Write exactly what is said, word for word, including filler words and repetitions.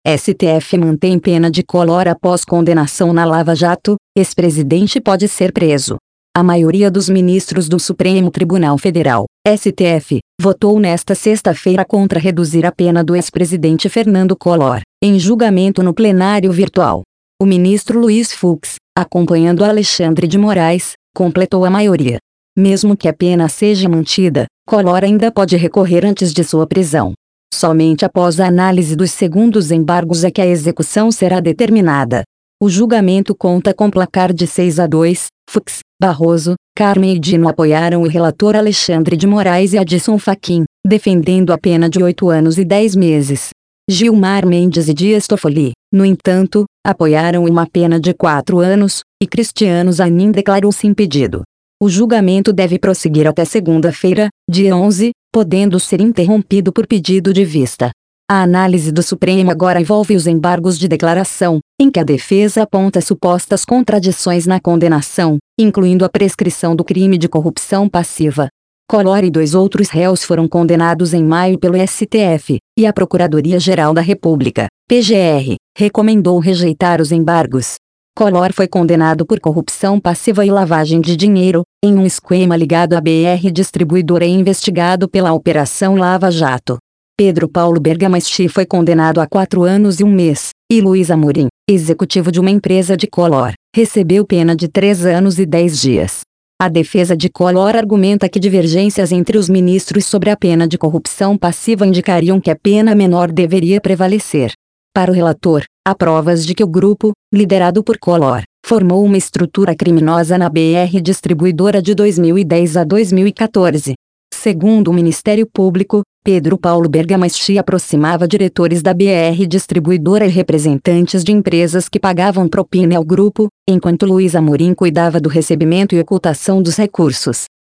S T F mantém pena de Collor após condenação na Lava Jato. Ex-presidente pode ser preso. A maioria dos ministros do Supremo Tribunal Federal, S T F, votou nesta sexta-feira contra reduzir a pena do ex-presidente Fernando Collor, em julgamento no plenário virtual. O ministro Luiz Fux, acompanhando Alexandre de Moraes, completou a maioria. Mesmo que a pena seja mantida, Collor ainda pode recorrer antes de sua prisão. Somente após a análise dos segundos embargos é que a execução será determinada. O julgamento conta com placar de seis a dois, Fux, Barroso, Carmen e Dino apoiaram o relator Alexandre de Moraes e Adilson Fachin, defendendo a pena de oito anos e dez meses. Gilmar Mendes e Dias Toffoli, no entanto, apoiaram uma pena de quatro anos, e Cristiano Zanin declarou-se impedido. O julgamento deve prosseguir até segunda-feira, dia onze, podendo ser interrompido por pedido de vista. A análise do Supremo agora envolve os embargos de declaração, em que a defesa aponta supostas contradições na condenação, incluindo a prescrição do crime de corrupção passiva. Collor e dois outros réus foram condenados em maio pelo S T F, e a Procuradoria-Geral da República, P G R, recomendou rejeitar os embargos. Collor foi condenado por corrupção passiva e lavagem de dinheiro, em um esquema ligado à B R Distribuidora e investigado pela Operação Lava Jato. Pedro Paulo Bergamaschi foi condenado a quatro anos e um mês, e Luiz Amorim, executivo de uma empresa de Collor, recebeu pena de três anos e dez dias. A defesa de Collor argumenta que divergências entre os ministros sobre a pena de corrupção passiva indicariam que a pena menor deveria prevalecer. Para o relator, há provas de que o grupo, liderado por Collor, formou uma estrutura criminosa na B R Distribuidora de dois mil e dez a dois mil e quatorze. Segundo o Ministério Público, Pedro Paulo Bergamaschi aproximava diretores da B R Distribuidora e representantes de empresas que pagavam propina ao grupo, enquanto Luiz Amorim cuidava do recebimento e ocultação dos recursos.